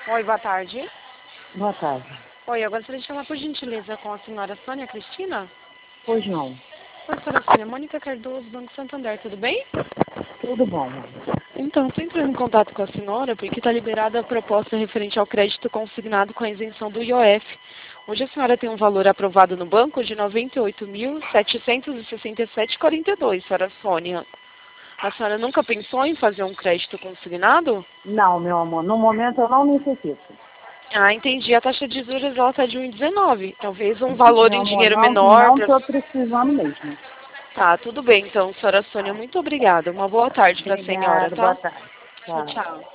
Oi, boa tarde. Boa tarde. Oi, eu gostaria de falar por gentileza com a senhora Sônia Cristina. Pois não. Oi, senhora Sônia, Mônica Cardoso, Banco Santander, tudo bem? Tudo bom. Então, estou entrando em contato com a senhora porque está liberada a proposta referente ao crédito consignado com a isenção do IOF. Hoje a senhora tem um valor aprovado no banco de R$ 98.767,42, senhora Sônia. A senhora nunca pensou em fazer um crédito consignado? Não, meu amor, no momento eu não necessito. Ah, entendi. A taxa de juros ela está de 1,19. Talvez um valor Meu em amor, dinheiro não menor. não estou precisando mesmo. Tá, tudo bem então, senhora Sônia. Muito obrigada. Uma boa tarde para a senhora, Obrigada, boa tá? tarde. Tchau, Tchau. tchau.